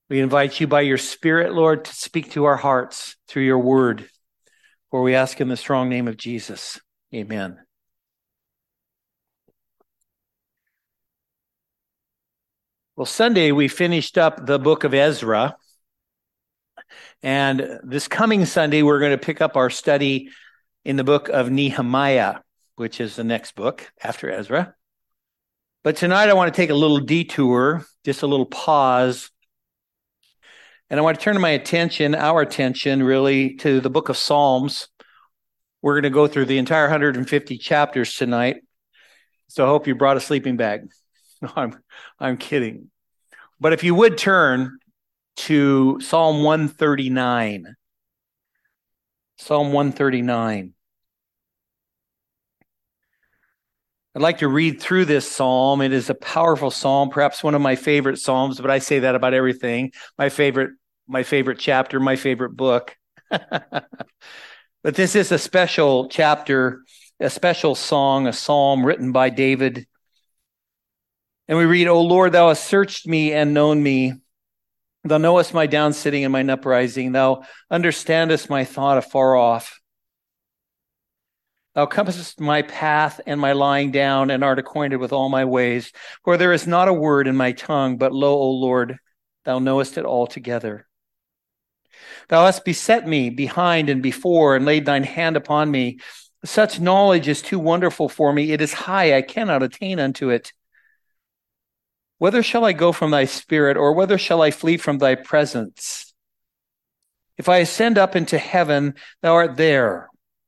We invite you by your Spirit, Lord, to speak to our hearts through your word, for we ask in the strong name of Jesus. Amen. Well, Sunday we finished up the book of Ezra, and this coming Sunday we're going to pick up our study in the book of Nehemiah, which is the next book after Ezra. But tonight I want to take a little detour, just a little pause, and I want to turn our attention really to the book of Psalms. We're going to go through the entire 150 chapters tonight, so I hope you brought a sleeping bag. No, I'm kidding. But if you would turn to Psalm 139. Psalm 139. I'd like to read through this psalm. It is a powerful psalm, perhaps one of my favorite psalms, but I say that about everything. My favorite chapter, my favorite book. But this is a special chapter, a special song, a psalm written by David. And we read, O Lord, thou hast searched me and known me. Thou knowest my down sitting and mine uprising. Thou understandest my thought afar off. Thou compassest my path and my lying down, and art acquainted with all my ways. For there is not a word in my tongue, but lo, O Lord, thou knowest it altogether. Thou hast beset me behind and before, and laid thine hand upon me. Such knowledge is too wonderful for me. It is high, I cannot attain unto it. Whither shall I go from thy spirit, or whither shall I flee from thy presence? If I ascend up into heaven, thou art there.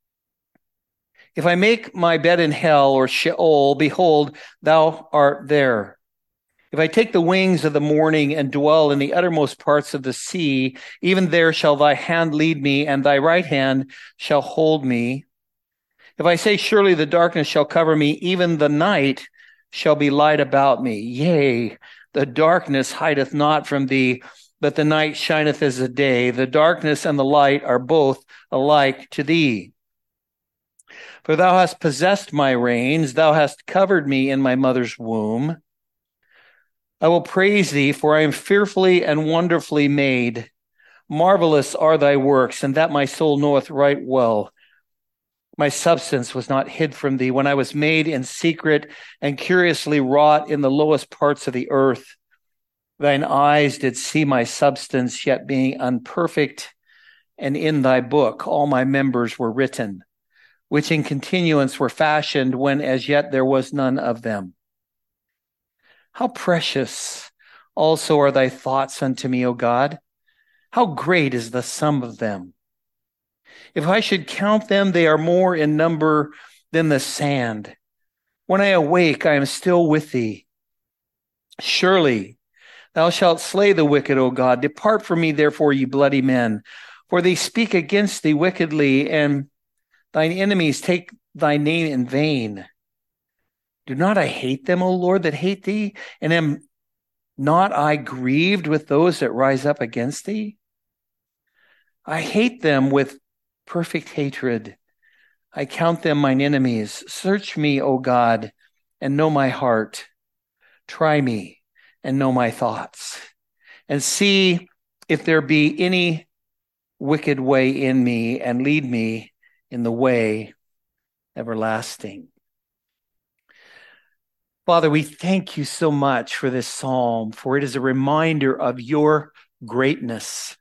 If I make my bed in hell or Sheol, behold, thou art there. If I take the wings of the morning and dwell in the uttermost parts of the sea, even there shall thy hand lead me, and thy right hand shall hold me. If I say, surely the darkness shall cover me, even the night shall be light about me. Yea, the darkness hideth not from thee, but the night shineth as the day. The darkness and the light are both alike to thee. For thou hast possessed my reins, thou hast covered me in my mother's womb. I will praise thee, for I am fearfully and wonderfully made. Marvelous are thy works, and that my soul knoweth right well. My substance was not hid from thee when I was made in secret and curiously wrought in the lowest parts of the earth. Thine eyes did see my substance, yet being unperfect, and in thy book all my members were written, which in continuance were fashioned when as yet there was none of them. How precious also are thy thoughts unto me, O God! How great is the sum of them! If I should count them, they are more in number than the sand. When I awake, I am still with thee. Surely thou shalt slay the wicked, O God. Depart from me, therefore, ye bloody men, for they speak against thee wickedly, and thine enemies take thy name in vain. Do not I hate them, O Lord, that hate thee? And am not I grieved with those that rise up against thee? I hate them with perfect hatred. I count them mine enemies. Search me, O God, and know my heart. Try me and know my thoughts, and see if there be any wicked way in me, and lead me in the way everlasting. Father, we thank you so much for this psalm, for it is a reminder of your greatness.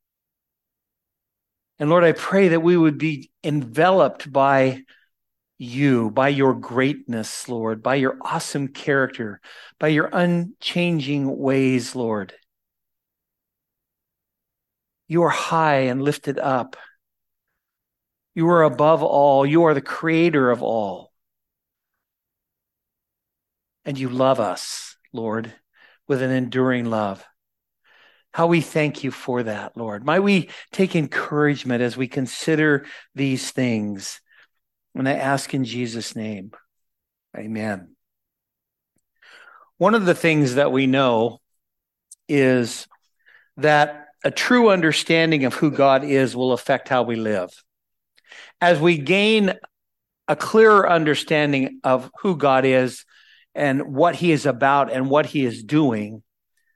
And Lord, I pray that we would be enveloped by you, by your greatness, Lord, by your awesome character, by your unchanging ways, Lord. You are high and lifted up. You are above all. You are the creator of all. And you love us, Lord, with an enduring love. How we thank you for that, Lord. Might we take encouragement as we consider these things. And I ask in Jesus' name, amen. One of the things that we know is that a true understanding of who God is will affect how we live. As we gain a clearer understanding of who God is and what he is about and what he is doing,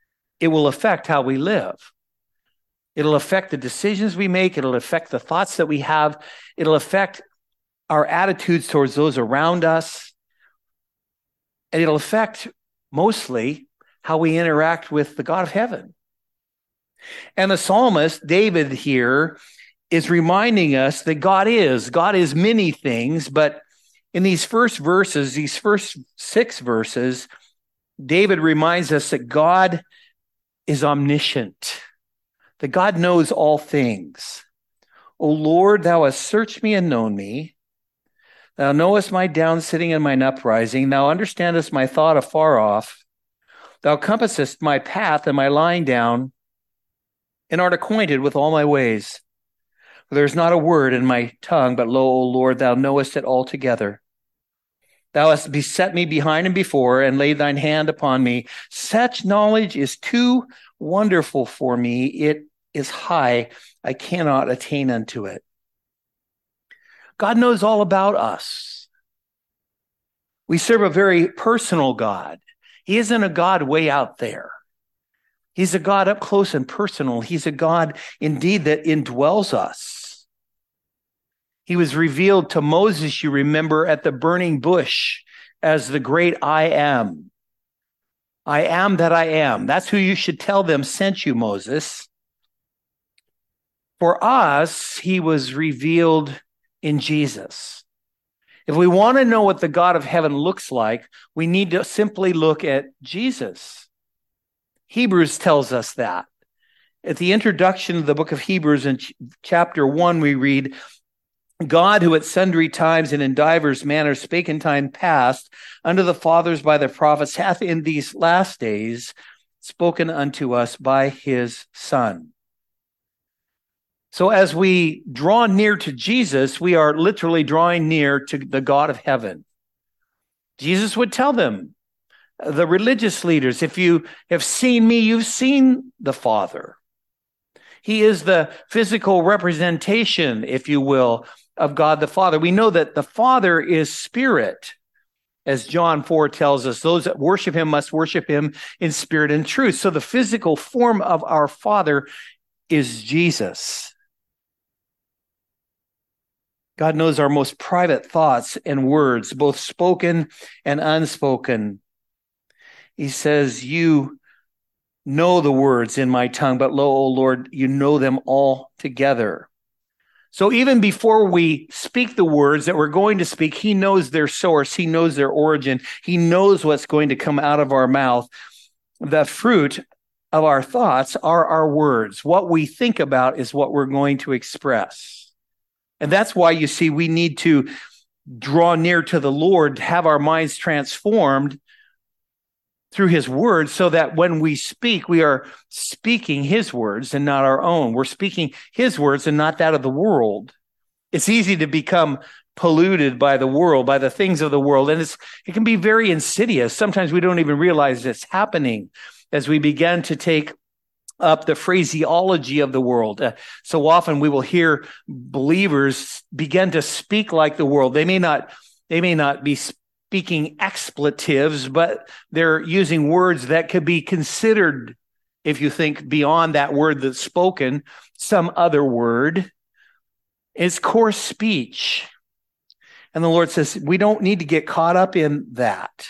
it will affect how we live. It'll affect the decisions we make. It'll affect the thoughts that we have. It'll affect our attitudes towards those around us. And it'll affect mostly how we interact with the God of heaven. And the psalmist, David here, is reminding us that God is many things, but in these first 6 verses, David reminds us that God is omniscient, that God knows all things. O Lord, thou hast searched me and known me. Thou knowest my down sitting and mine uprising. Thou understandest my thought afar off. Thou compassest my path and my lying down, and art acquainted with all my ways. For there is not a word in my tongue, but lo, O Lord, thou knowest it altogether. Thou hast beset me behind and before, and laid thine hand upon me. Such knowledge is too wonderful for me. It is high. I cannot attain unto it. God knows all about us. We serve a very personal God. He isn't a God way out there. He's a God up close and personal. He's a God indeed that indwells us. He was revealed to Moses, you remember, at the burning bush as the great I am. I am that I am. That's who you should tell them sent you, Moses. For us, he was revealed in Jesus. If we want to know what the God of heaven looks like, we need to simply look at Jesus. Hebrews tells us that. At the introduction of the book of Hebrews in chapter 1, we read, God, who at sundry times and in divers manners spake in time past unto the fathers by the prophets, hath in these last days spoken unto us by his Son. So as we draw near to Jesus, we are literally drawing near to the God of heaven. Jesus would tell them, the religious leaders, if you have seen me, you've seen the Father. He is the physical representation, if you will, of God the Father. We know that the Father is spirit, as John 4 tells us. Those that worship him must worship him in spirit and truth. So the physical form of our Father is Jesus. God knows our most private thoughts and words, both spoken and unspoken. He says, you know the words in my tongue, but lo, O Lord, you know them all together. So even before we speak the words that we're going to speak, he knows their source. He knows their origin. He knows what's going to come out of our mouth. The fruit of our thoughts are our words. What we think about is what we're going to express. And that's why you see we need to draw near to the Lord, have our minds transformed through his words, so that when we speak, we are speaking his words and not our own. We're speaking his words and not that of the world. It's easy to become polluted by the world, by the things of the world, and it can be very insidious. Sometimes we don't even realize it's happening as we begin to take up the phraseology of the world. So often we will hear believers begin to speak like the world. They may not be speaking expletives, but they're using words that could be considered, if you think beyond that word that's spoken, some other word. It's coarse speech. And the Lord says, we don't need to get caught up in that.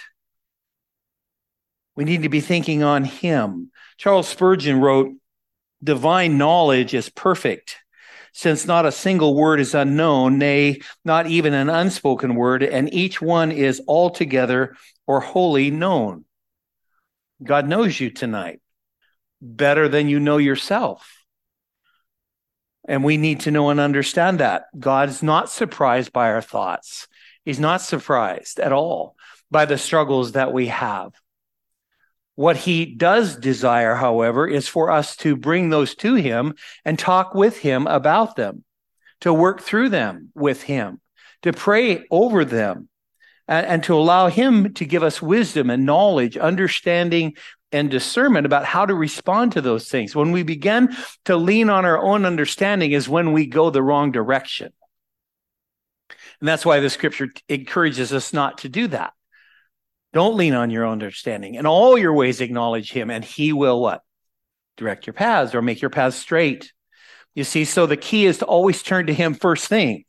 We need to be thinking on him. Charles Spurgeon wrote, divine knowledge is perfect, since not a single word is unknown, nay, not even an unspoken word, and each one is altogether or wholly known. God knows you tonight better than you know yourself. And we need to know and understand that. God is not surprised by our thoughts. He's not surprised at all by the struggles that we have. What he does desire, however, is for us to bring those to him and talk with him about them, to work through them with him, to pray over them, and to allow him to give us wisdom and knowledge, understanding, and discernment about how to respond to those things. When we begin to lean on our own understanding is when we go the wrong direction. And that's why the scripture encourages us not to do that. Don't lean on your own understanding. In all your ways acknowledge him, and he will what? direct your paths or make your paths straight. You see, so the key is to always turn to him first thing.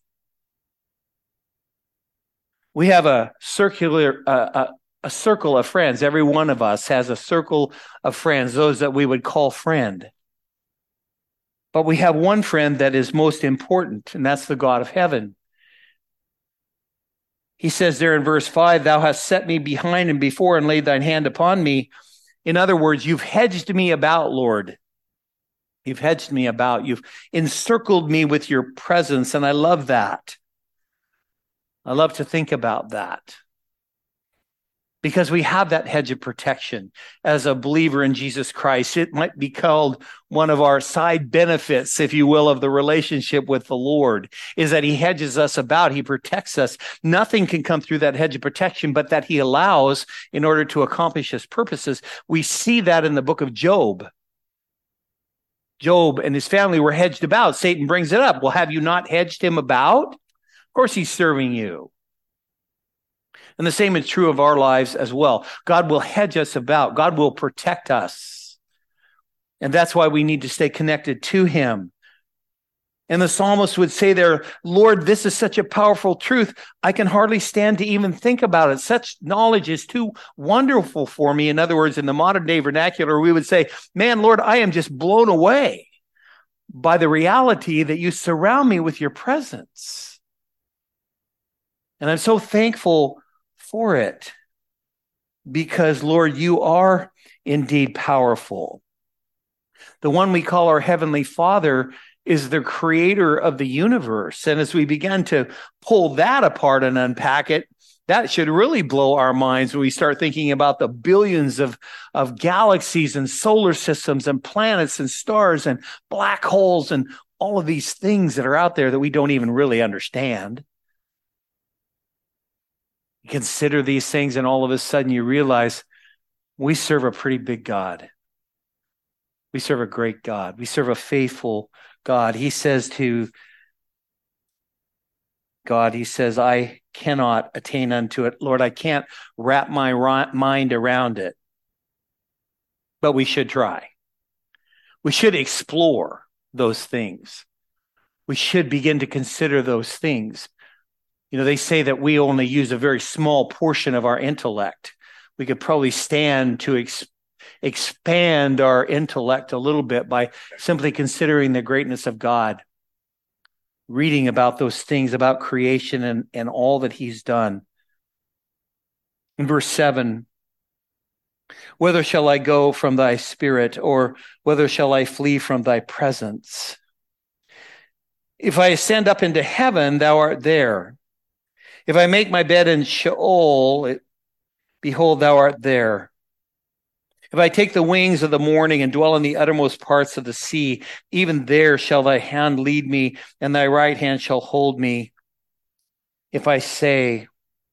We have a circle of friends. Every one of us has a circle of friends, those that we would call friend. But we have one friend that is most important, and that's the God of heaven. He says there in verse 5, thou hast set me behind and before and laid thine hand upon me. In other words, you've hedged me about, Lord. You've hedged me about. You've encircled me with your presence, and I love that. I love to think about that. Because we have that hedge of protection as a believer in Jesus Christ. It might be called one of our side benefits, if you will, of the relationship with the Lord, is that he hedges us about, he protects us. Nothing can come through that hedge of protection, but that he allows in order to accomplish his purposes. We see that in the book of Job. Job and his family were hedged about. Satan brings it up. Well, have you not hedged him about? Of course he's serving you. And the same is true of our lives as well. God will hedge us about. God will protect us. And that's why we need to stay connected to him. And the psalmist would say there, Lord, this is such a powerful truth. I can hardly stand to even think about it. Such knowledge is too wonderful for me. In other words, in the modern day vernacular, we would say, man, Lord, I am just blown away by the reality that you surround me with your presence. And I'm so thankful for it, because Lord, you are indeed powerful. The one we call our Heavenly Father is the creator of the universe. And as we begin to pull that apart and unpack it, that should really blow our minds when we start thinking about the billions of galaxies and solar systems and planets and stars and black holes and all of these things that are out there that we don't even really understand. You consider these things, and all of a sudden you realize we serve a pretty big God. We serve a great God. We serve a faithful God. He says to God, he says, I cannot attain unto it. Lord, I can't wrap my mind around it. But we should try. We should explore those things. We should begin to consider those things. You know, they say that we only use a very small portion of our intellect. We could probably stand to expand our intellect a little bit by simply considering the greatness of God, reading about those things, about creation and all that he's done. In verse 7, whither shall I go from thy spirit, or whither shall I flee from thy presence? If I ascend up into heaven, thou art there. If I make my bed in Sheol, behold, thou art there. If I take the wings of the morning and dwell in the uttermost parts of the sea, even there shall thy hand lead me, and thy right hand shall hold me. If I say,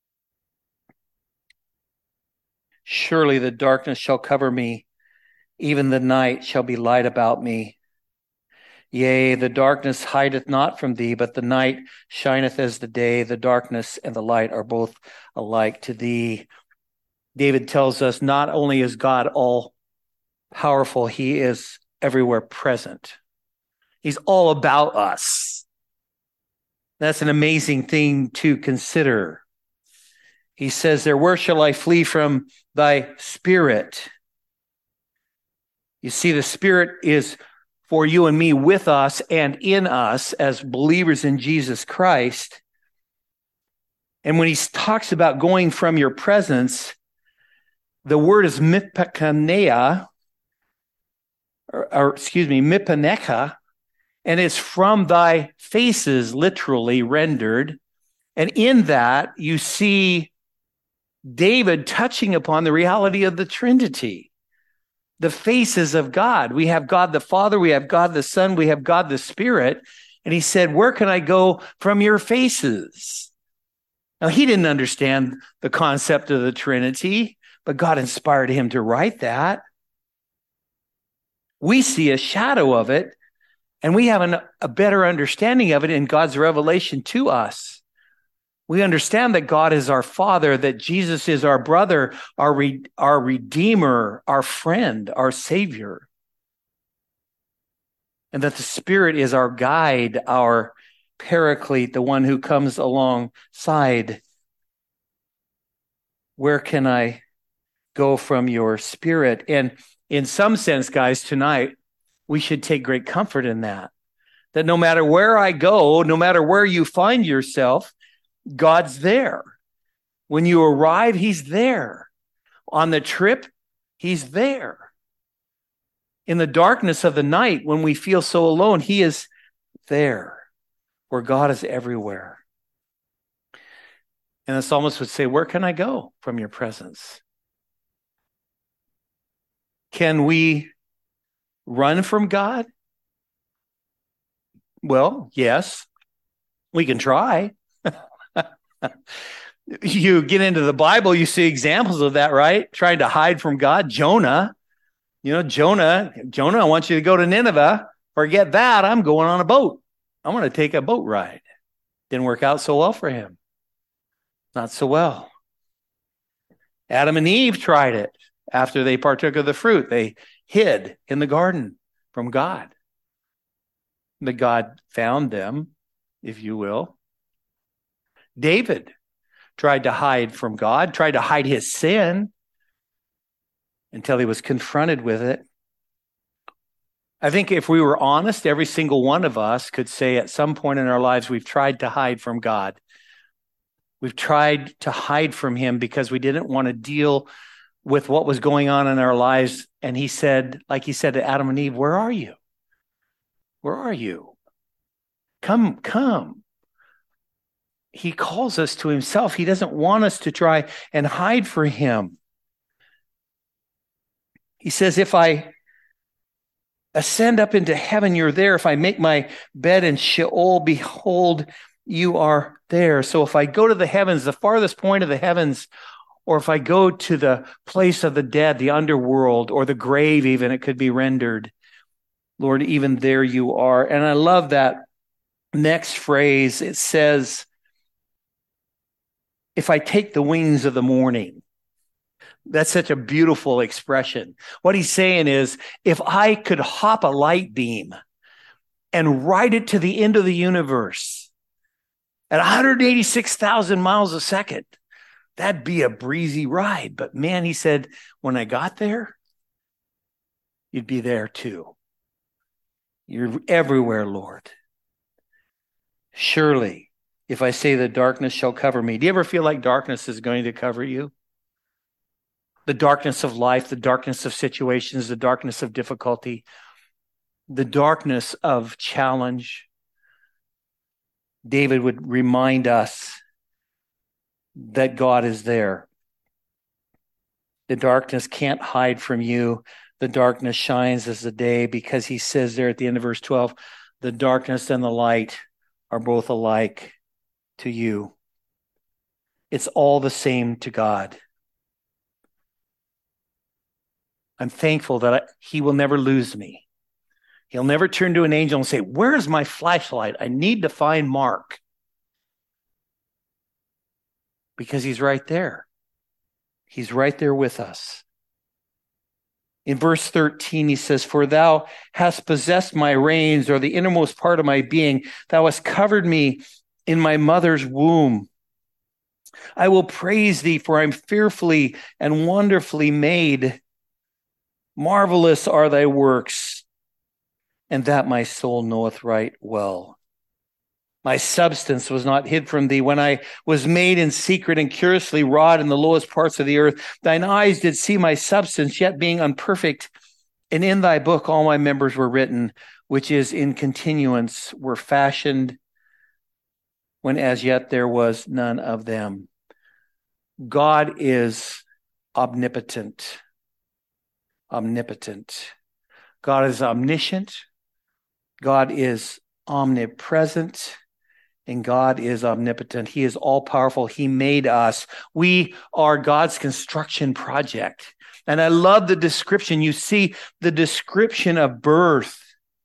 surely the darkness shall cover me, even the night shall be light about me. Yea, the darkness hideth not from thee, but the night shineth as the day. The darkness and the light are both alike to thee. David tells us not only is God all powerful, he is everywhere present. He's all about us. That's an amazing thing to consider. He says there, where shall I flee from thy spirit? You see, the Spirit is for you and me, with us and in us as believers in Jesus Christ. And when he talks about going from your presence, the word is mipanecha, mipanecha, and it's from thy faces, literally rendered. And in that, you see David touching upon the reality of the Trinity. The faces of God. We have God the Father, we have God the Son, we have God the Spirit. And he said, where can I go from your faces? Now, he didn't understand the concept of the Trinity, but God inspired him to write that. We see a shadow of it, and we have a better understanding of it in God's revelation to us. We understand that God is our Father, that Jesus is our brother, our Redeemer, our friend, our Savior. and that the Spirit is our guide, our paraclete, the one who comes alongside. Where can I go from your Spirit? And in some sense, guys, tonight, we should take great comfort in that no matter where I go, no matter where you find yourself, God's there. When you arrive, he's there. On the trip, he's there. In the darkness of the night, when we feel so alone, he is there, where God is everywhere. And the psalmist would say, where can I go from your presence? Can we run from God? Well, yes, we can try. You get into the Bible, you see examples of that, right? Trying to hide from God. Jonah, Jonah, I want you to go to Nineveh. Forget that. I'm going on a boat. I'm going to take a boat ride. Didn't work out so well for him. Not so well. Adam and Eve tried it after they partook of the fruit. They hid in the garden from God. But God found them, if you will. David tried to hide from God, tried to hide his sin until he was confronted with it. I think if we were honest, every single one of us could say at some point in our lives, we've tried to hide from God. We've tried to hide from him because we didn't want to deal with what was going on in our lives. And he said, like he said to Adam and Eve, where are you? Where are you? Come. He calls us to himself. He doesn't want us to try and hide for him. He says, if I ascend up into heaven, you're there. If I make my bed in Sheol, behold, you are there. So if I go to the heavens, the farthest point of the heavens, or if I go to the place of the dead, the underworld, or the grave even, it could be rendered, Lord, even there you are. And I love that next phrase. It says, if I take the wings of the morning. That's such a beautiful expression. What he's saying is, if I could hop a light beam and ride it to the end of the universe at 186,000 miles a second, that'd be a breezy ride. But man, he said, when I got there, you'd be there too. You're everywhere, Lord. Surely, if I say the darkness shall cover me. Do you ever feel like darkness is going to cover you? The darkness of life, the darkness of situations, the darkness of difficulty, the darkness of challenge. David would remind us that God is there. The darkness can't hide from you. The darkness shines as the day, because he says there at the end of verse 12, the darkness and the light are both alike to you. It's all the same to God. I'm thankful that he will never lose me. He'll never turn to an angel and say, where's my flashlight? I need to find Mark. Because he's right there. He's right there with us. In verse 13, he says, for thou hast possessed my reins, or the innermost part of my being. Thou hast covered me in my mother's womb. I will praise thee, for I'm fearfully and wonderfully made. Marvelous are thy works, and that my soul knoweth right well. My substance was not hid from thee when I was made in secret and curiously wrought in the lowest parts of the earth. Thine eyes did see my substance, yet being unperfect. And in thy book all my members were written, which is in continuance, were fashioned when as yet there was none of them. God is omnipotent. Omnipotent. God is omniscient. God is omnipresent. And God is omnipotent. He is all powerful. He made us. We are God's construction project. And I love the description. You see the description of birth.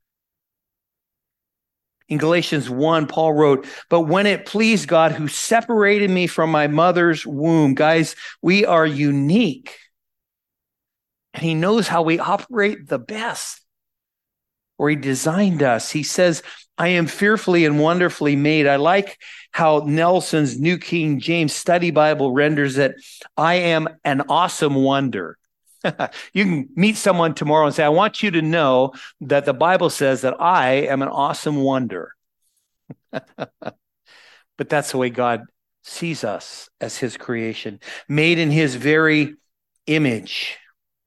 In Galatians 1, Paul wrote, but when it pleased God who separated me from my mother's womb. Guys, we are unique. And he knows how we operate the best. or he designed us. He says, I am fearfully and wonderfully made. I like how Nelson's New King James Study Bible renders it, I am an awesome wonder. You can meet someone tomorrow and say, I want you to know that the Bible says that I am an awesome wonder. But that's the way God sees us, as his creation, made in his very image.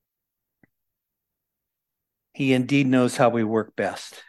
He indeed knows how we work best.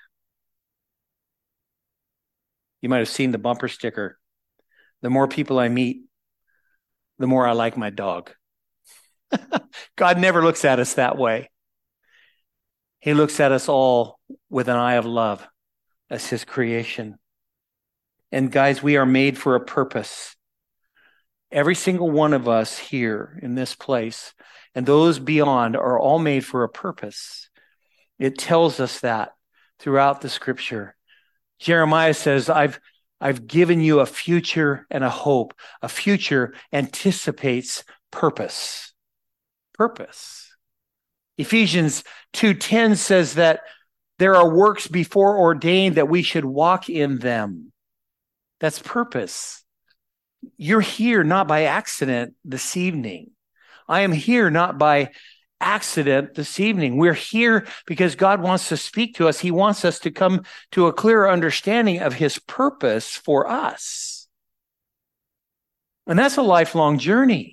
You might have seen the bumper sticker. The more people I meet, the more I like my dog. God never looks at us that way. He looks at us all with an eye of love as his creation. And guys, we are made for a purpose. Every single one of us here in this place and those beyond are all made for a purpose. It tells us that throughout the scripture. Jeremiah says, I've given you a future and a hope. A future anticipates purpose. Purpose. Ephesians 2:10 says that there are works before ordained that we should walk in them. That's purpose. You're here not by accident this evening. I am here not by accident this evening. We're here because God wants to speak to us. He wants us to come to a clearer understanding of his purpose for us. And that's a lifelong journey.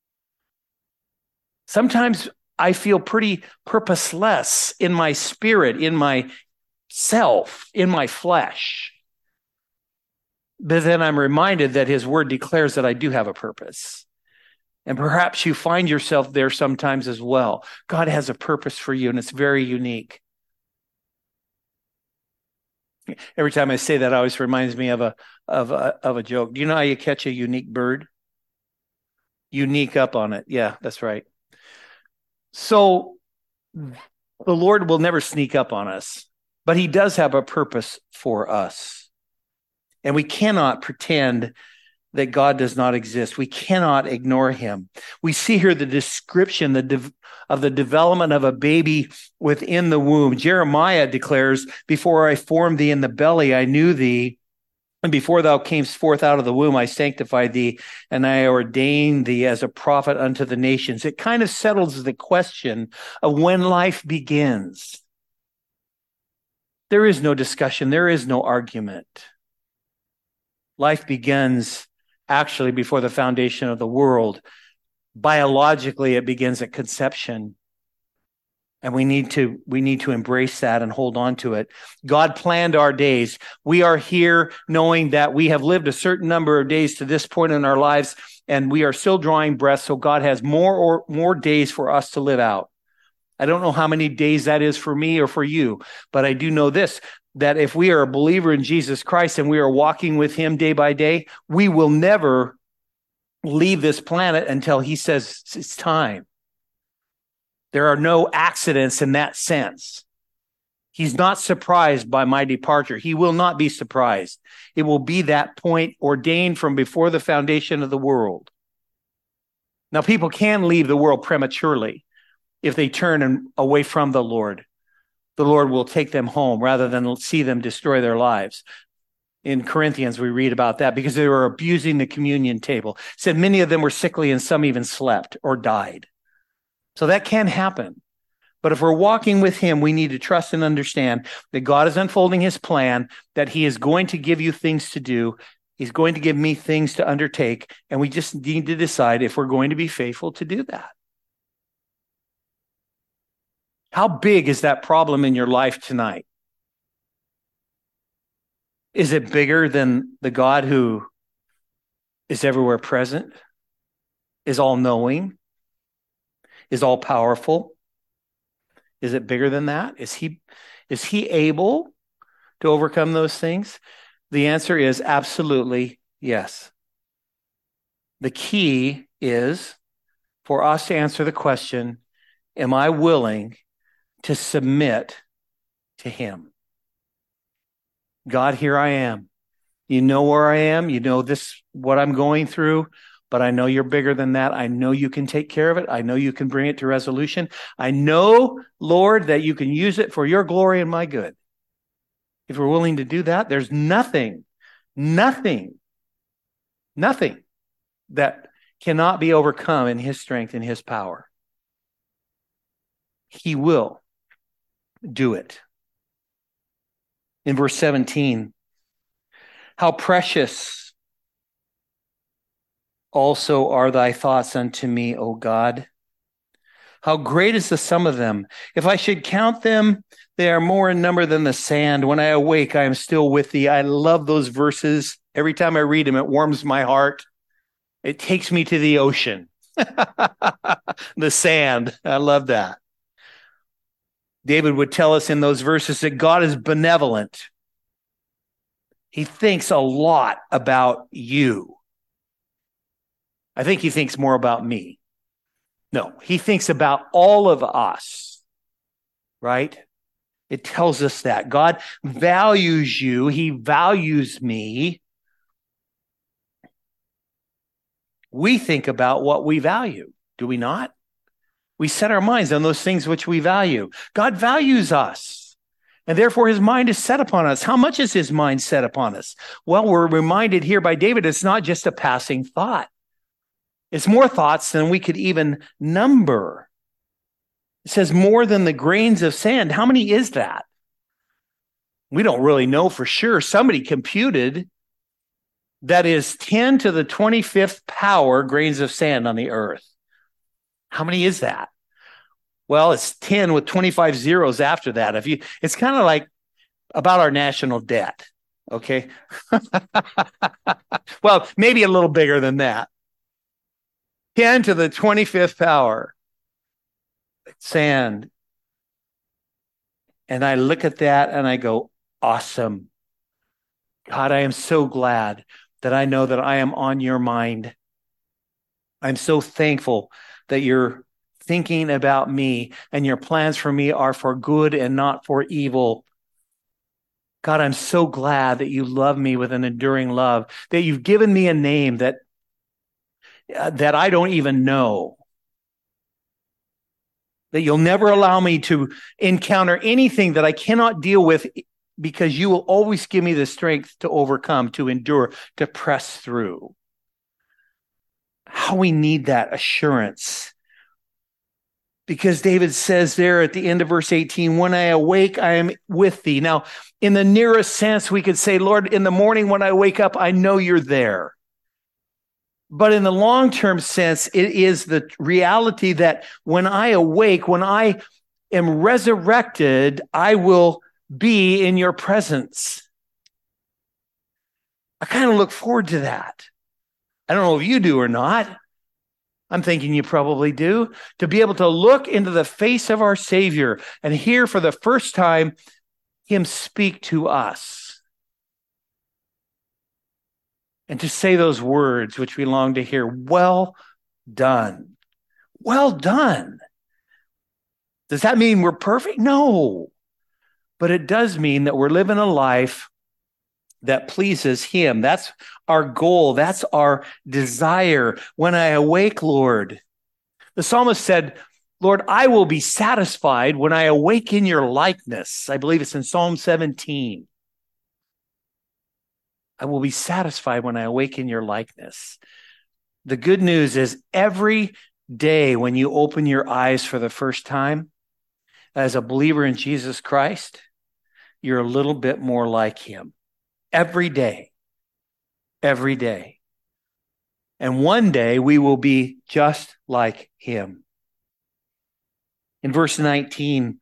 Sometimes I feel pretty purposeless in my spirit, in my self, in my flesh. But then I'm reminded that his word declares that I do have a purpose. And perhaps you find yourself there sometimes as well. God has a purpose for you, and it's very unique. Every time I say that, it always reminds me of a joke. Do you know how you catch a unique bird? Unique up on it. Yeah, that's right. So the Lord will never sneak up on us, but he does have a purpose for us. And we cannot pretend that God does not exist. We cannot ignore him. We see here the description of the development of a baby within the womb. Jeremiah declares, before I formed thee in the belly, I knew thee. And before thou camest forth out of the womb, I sanctified thee, and I ordained thee as a prophet unto the nations. It kind of settles the question of when life begins. There is no discussion. There is no argument. Life begins actually before the foundation of the world. Biologically, it begins at conception. And we need to embrace that and hold on to it. God planned our days. We are here knowing that we have lived a certain number of days to this point in our lives, and we are still drawing breath. So God has more days for us to live out. I don't know how many days that is for me or for you, but I do know this, that if we are a believer in Jesus Christ and we are walking with him day by day, we will never leave this planet until he says it's time. There are no accidents in that sense. He's not surprised by my departure. He will not be surprised. It will be that point ordained from before the foundation of the world. Now, people can leave the world prematurely if they turn away from the Lord. The Lord will take them home rather than see them destroy their lives. In Corinthians, we read about that because they were abusing the communion table. It said many of them were sickly and some even slept or died. So that can happen. But if we're walking with him, we need to trust and understand that God is unfolding his plan, that he is going to give you things to do. He's going to give me things to undertake. And we just need to decide if we're going to be faithful to do that. How big is that problem in your life tonight? Is it bigger than the God who is everywhere present, is all-knowing, is all-powerful? Is it bigger than that? Is he able to overcome those things? The answer is absolutely yes. The key is for us to answer the question, am I willing to submit to him? God, here I am. You know where I am. You know what I'm going through. but I know you're bigger than that. I know you can take care of it. I know you can bring it to resolution. I know, Lord, that you can use it for your glory and my good. If we're willing to do that, there's nothing that cannot be overcome in his strength and his power. He will do it. In verse 17, how precious also are thy thoughts unto me, O God. How great is the sum of them. If I should count them, they are more in number than the sand. When I awake, I am still with thee. I love those verses. Every time I read them, it warms my heart. It takes me to the ocean. The sand. I love that. David would tell us in those verses that God is benevolent. He thinks a lot about you. I think he thinks more about me. No, he thinks about all of us, right? It tells us that God values you. He values me. We think about what we value, do we not? We set our minds on those things which we value. God values us, and therefore his mind is set upon us. How much is his mind set upon us? Well, we're reminded here by David, it's not just a passing thought. It's more thoughts than we could even number. It says more than the grains of sand. How many is that? We don't really know for sure. Somebody computed that is 10 to the 25th power grains of sand on the earth. How many is that? Well, it's 10 with 25 zeros after that. It's kind of like about our national debt, okay? Well, maybe a little bigger than that. 10 to the 25th power sand. And I look at that and I go, awesome. God, I am so glad that I know that I am on your mind. I'm so thankful that you're thinking about me and your plans for me are for good and not for evil. God, I'm so glad that you love me with an enduring love, that you've given me a name that I don't even know, that you'll never allow me to encounter anything that I cannot deal with because you will always give me the strength to overcome, to endure, to press through. How we need that assurance. Because David says there at the end of verse 18, when I awake, I am with thee. Now, in the nearest sense, we could say, Lord, in the morning when I wake up, I know you're there. But in the long-term sense, it is the reality that when I awake, when I am resurrected, I will be in your presence. I kind of look forward to that. I don't know if you do or not. I'm thinking you probably do. To be able to look into the face of our Savior and hear for the first time him speak to us. And to say those words which we long to hear, well done. Well done. Does that mean we're perfect? No. But it does mean that we're living a life that pleases him. That's our goal. That's our desire. When I awake, Lord, the psalmist said, Lord, I will be satisfied when I awake in your likeness. I believe it's in Psalm 17. I will be satisfied when I awake in your likeness. The good news is every day when you open your eyes for the first time as a believer in Jesus Christ, you're a little bit more like him. Every day. Every day. And one day we will be just like him. In verse 19,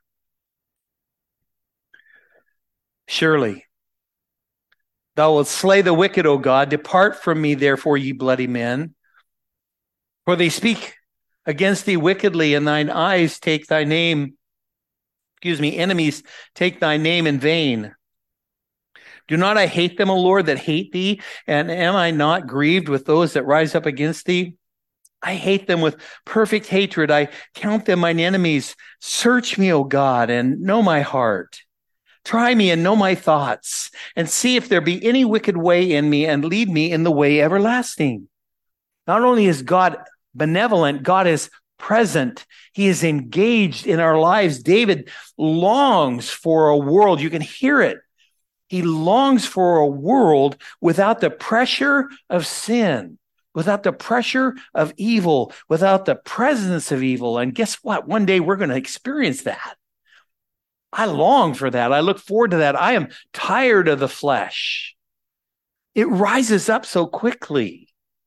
surely thou wilt slay the wicked, O God. Depart from me, therefore, ye bloody men. For they speak against thee wickedly, and thine eyes take thy name. Enemies take thy name in vain. Do not I hate them, O Lord, that hate thee? And am I not grieved with those that rise up against thee? I hate them with perfect hatred. I count them mine enemies. Search me, O God, and know my heart. Try me and know my thoughts, and see if there be any wicked way in me, and lead me in the way everlasting. Not only is God benevolent, God is present. He is engaged in our lives. David longs for a world. You can hear it. He longs for a world without the pressure of sin, without the pressure of evil, without the presence of evil. And guess what? One day we're going to experience that. I long for that. I look forward to that. I am tired of the flesh. It rises up so quickly.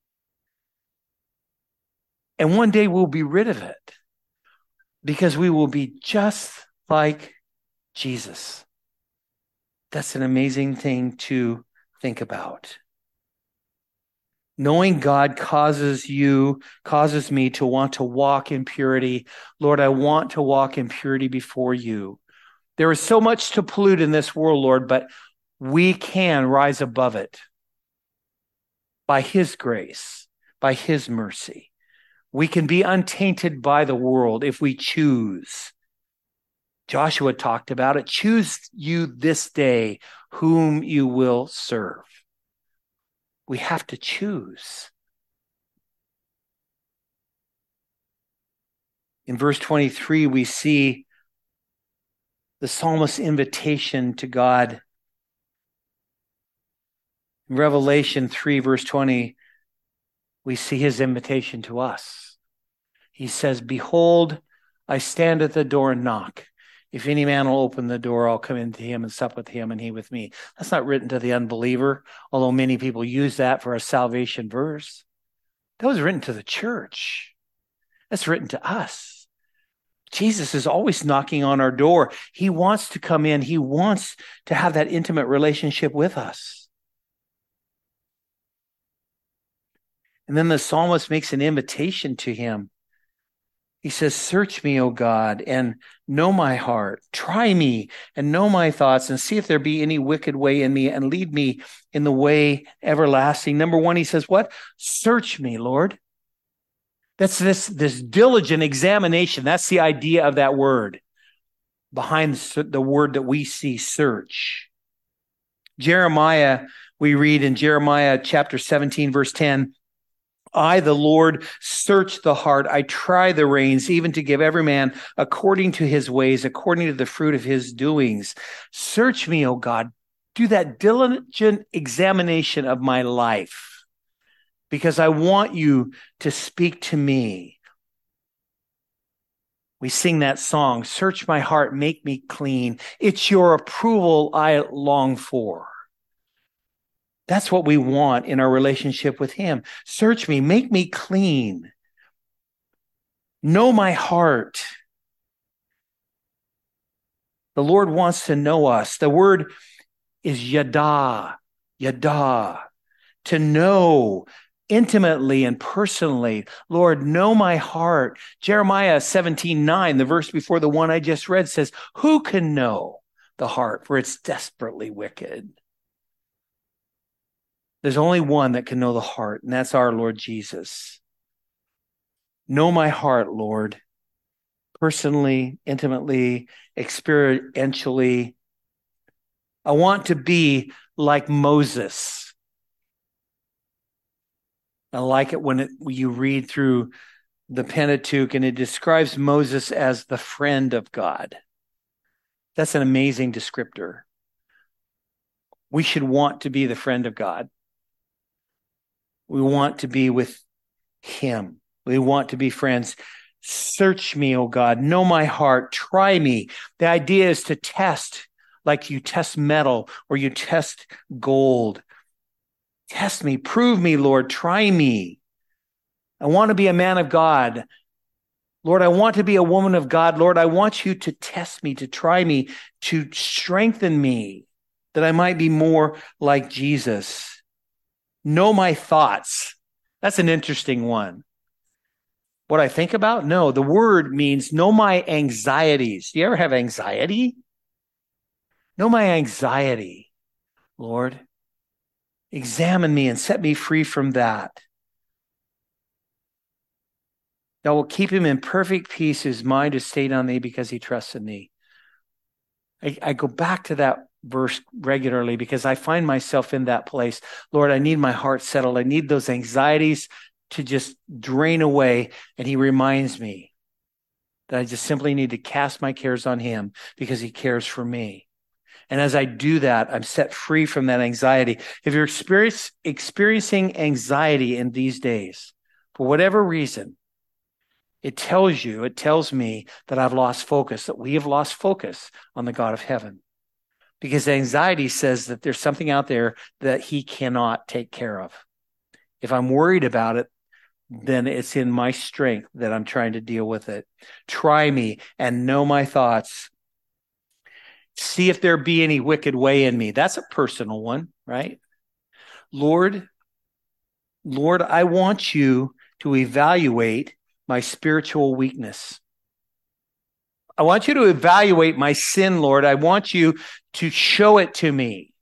And one day we'll be rid of it because we will be just like Jesus. That's an amazing thing to think about. Knowing God causes me to want to walk in purity. Lord, I want to walk in purity before you. There is so much to pollute in this world, Lord, but we can rise above it by his grace, by his mercy. We can be untainted by the world if we choose. Joshua talked about it. Choose you this day whom you will serve. We have to choose. In verse 23, we see the psalmist's invitation to God. In Revelation 3, verse 20, we see his invitation to us. He says, behold, I stand at the door and knock. If any man will open the door, I'll come into him and sup with him and he with me. That's not written to the unbeliever, although many people use that for a salvation verse. That was written to the church. That's written to us. Jesus is always knocking on our door. He wants to come in. He wants to have that intimate relationship with us. And then the psalmist makes an invitation to him. He says, search me, O God, and know my heart. Try me and know my thoughts and see if there be any wicked way in me and lead me in the way everlasting. Number one, he says, what? Search me, Lord. That's this diligent examination. That's the idea of that word behind the word that we see, search. Jeremiah, we read in Jeremiah chapter 17, verse 10, I, the Lord, search the heart. I try the reins, even to give every man according to his ways, according to the fruit of his doings. Search me, O God. Do that diligent examination of my life, because I want you to speak to me. We sing that song, search my heart, make me clean. It's your approval I long for. That's what we want in our relationship with him. Search me, make me clean. Know my heart. The Lord wants to know us. The word is yada, to know intimately and personally. Lord, know my heart. Jeremiah 17:9, the verse before the one I just read, says, who can know the heart? For it's desperately wicked. There's only one that can know the heart, and that's our Lord Jesus. Know my heart, Lord, personally, intimately, experientially. I want to be like Moses. I like it when you read through the Pentateuch and it describes Moses as the friend of God. That's an amazing descriptor. We should want to be the friend of God. We want to be with him. We want to be friends. Search me, O God. Know my heart. Try me. The idea is to test, like you test metal or you test gold. Test me. Prove me, Lord. Try me. I want to be a man of God. Lord, I want to be a woman of God. Lord, I want you to test me, to try me, to strengthen me, that I might be more like Jesus. Know my thoughts. That's an interesting one. What I think about? No, the word means know my anxieties. Do you ever have anxiety? Know my anxiety, Lord. Examine me and set me free from that. Thou will keep him in perfect peace, whose mind is stayed on thee because he trusts in thee. I go back to that verse regularly because I find myself in that place. Lord, I need my heart settled. I need those anxieties to just drain away. And he reminds me that I just simply need to cast my cares on him because he cares for me. And as I do that, I'm set free from that anxiety. If you're experiencing anxiety in these days, for whatever reason, it tells me that I've lost focus, that we have lost focus on the God of heaven. Because anxiety says that there's something out there that he cannot take care of. If I'm worried about it, then it's in my strength that I'm trying to deal with it. Try me and know my thoughts. See if there be any wicked way in me. That's a personal one, right? Lord, I want you to evaluate my spiritual weakness. I want you to evaluate my sin, Lord. I want you to show it to me.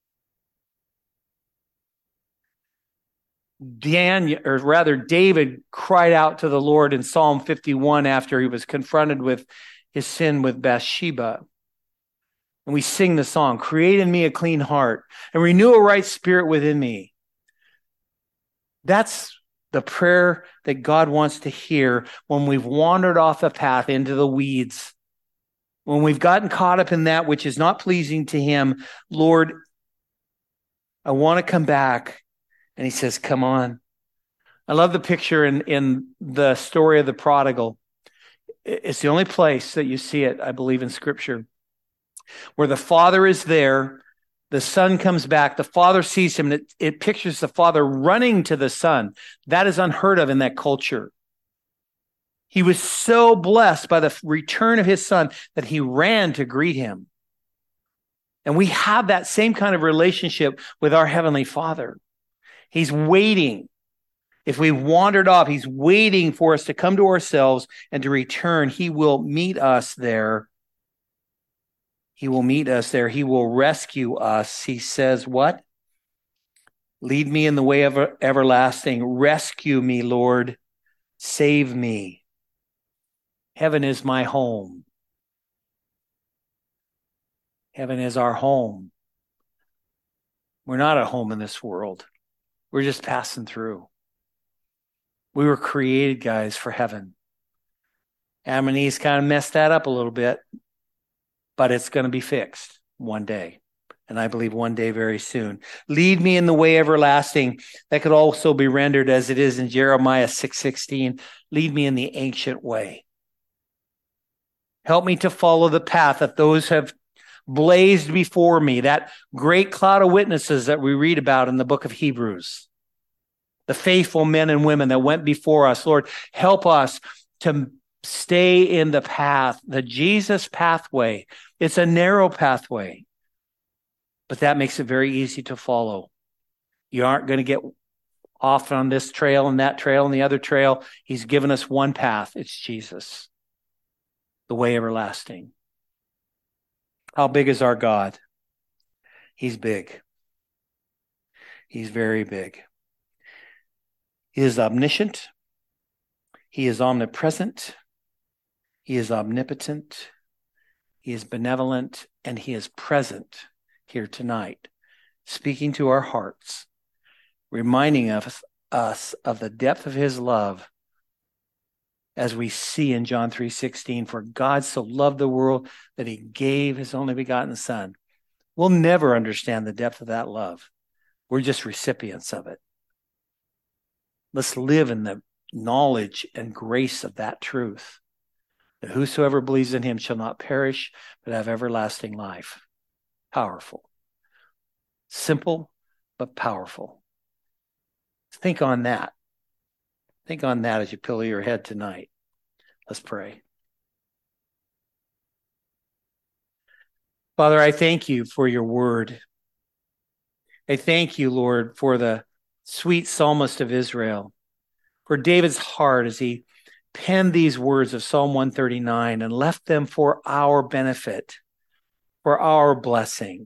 David cried out to the Lord in Psalm 51 after he was confronted with his sin with Bathsheba. And we sing the song, create in me a clean heart and renew a right spirit within me. That's the prayer that God wants to hear when we've wandered off the path into the weeds. When we've gotten caught up in that which is not pleasing to him, Lord, I want to come back. And he says, come on. I love the picture in the story of the prodigal. It's the only place that you see it, I believe, in Scripture, where the father is there, the son comes back, the father sees him, and it pictures the father running to the son. That is unheard of in that culture. He was so blessed by the return of his son that he ran to greet him. And we have that same kind of relationship with our Heavenly Father. He's waiting. If we wandered off, he's waiting for us to come to ourselves and to return. He will meet us there. He will meet us there. He will rescue us. He says, what? Lead me in the way of everlasting. Rescue me, Lord. Save me. Heaven is my home. Heaven is our home. We're not at home in this world. We're just passing through. We were created, guys, for heaven. Adam and Eve kind of messed that up a little bit, but it's going to be fixed one day. And I believe one day very soon. Lead me in the way everlasting. That could also be rendered as it is in Jeremiah 6:16. Lead me in the ancient way. Help me to follow the path that those have blazed before me, that great cloud of witnesses that we read about in the book of Hebrews. The faithful men and women that went before us. Lord, help us to stay in the path, the Jesus pathway. It's a narrow pathway, but that makes it very easy to follow. You aren't going to get off on this trail and that trail and the other trail. He's given us one path. It's Jesus, the way everlasting. How big is our God? He's big. He's very big. He is omniscient. He is omnipresent. He is omnipotent. He is benevolent, and he is present here tonight, speaking to our hearts, reminding us of the depth of his love, as we see in John 3:16, for God so loved the world that he gave his only begotten Son. We'll never understand the depth of that love. We're just recipients of it. Let's live in the knowledge and grace of that truth, that whosoever believes in him shall not perish, but have everlasting life. Powerful. Simple, but powerful. Think on that. Think on that as you pillow your head tonight. Let's pray. Father, I thank you for your word. I thank you, Lord, for the sweet psalmist of Israel, for David's heart as he penned these words of Psalm 139 and left them for our benefit, for our blessing.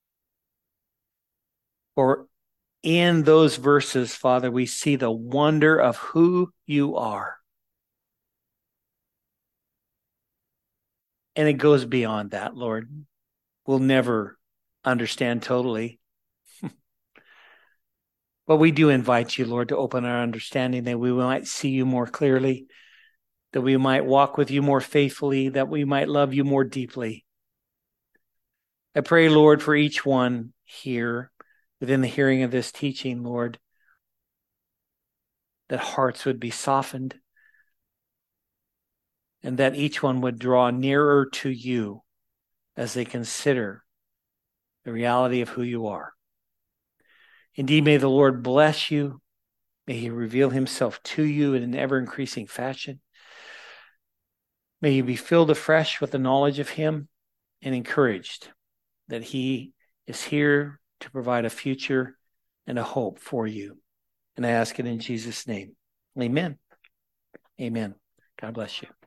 For in those verses, Father, we see the wonder of who you are. And it goes beyond that, Lord. We'll never understand totally. But we do invite you, Lord, to open our understanding that we might see you more clearly, that we might walk with you more faithfully, that we might love you more deeply. I pray, Lord, for each one here within the hearing of this teaching, Lord, that hearts would be softened and that each one would draw nearer to you as they consider the reality of who you are. Indeed, may the Lord bless you. May he reveal himself to you in an ever-increasing fashion. May you be filled afresh with the knowledge of him and encouraged that he is here to provide a future and a hope for you. And I ask it in Jesus' name. Amen. Amen. God bless you.